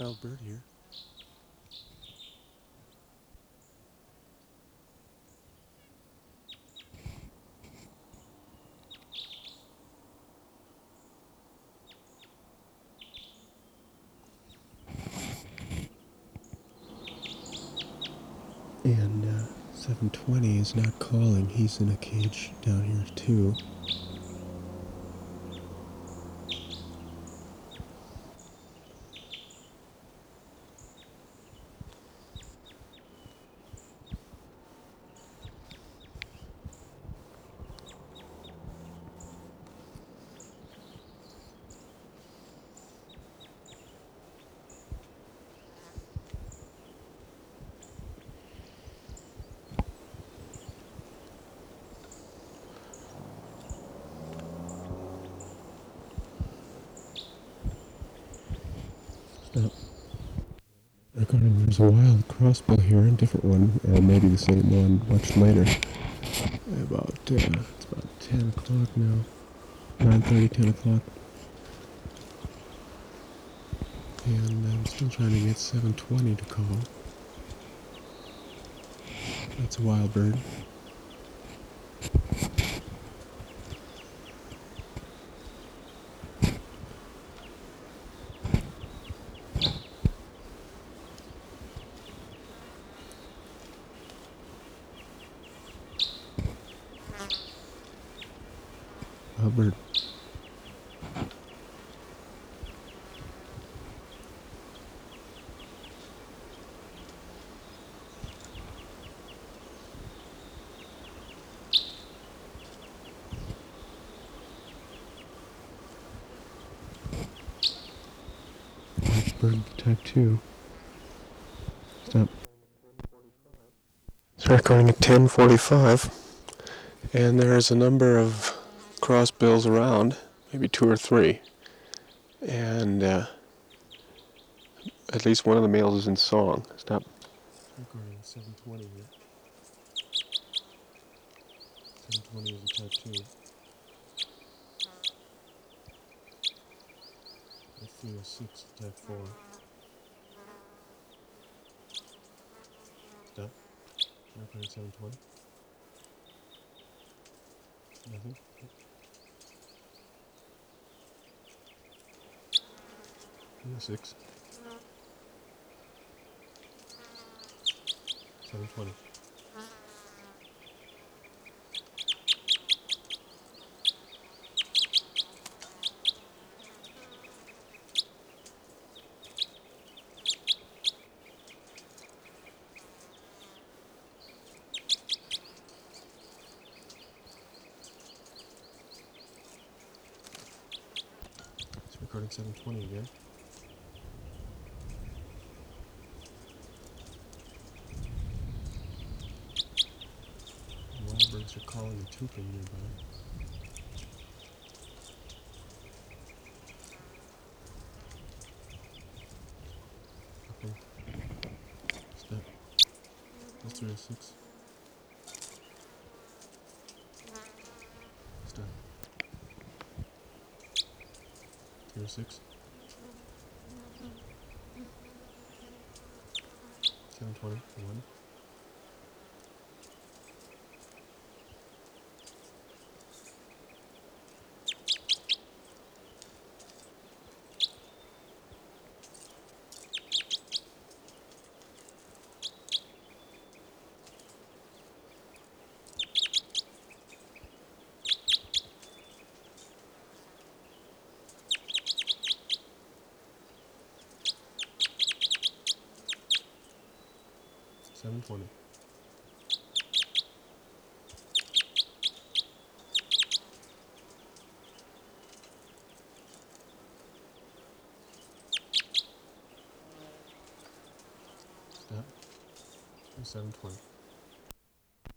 wild bird here. And 720 is not calling. He's in a cage down here too. Stop. There's a wild crossbill here, a different one, and maybe the same one much later. It's about 10 o'clock now. 9:30, 10 o'clock. And I'm still trying to get 720 to call. That's a wild bird. Wild bird. Bird type 2. Stop. It's recording at 10:45, and there's a number of crossbills around, maybe 2 or 3, and at least one of the males is in song. Stop. It's recording at 7:20 here. 7:20 is a type 2. F306 type 4. Stop. Recording at 7:20. Nothing. 6. 7:20. It's recording 7:20 again. Wild birds are calling and trooping nearby. Okay. Stop. That's 306. Stop. 306. 7:20. 1. Seven 20. Stop. 7:20.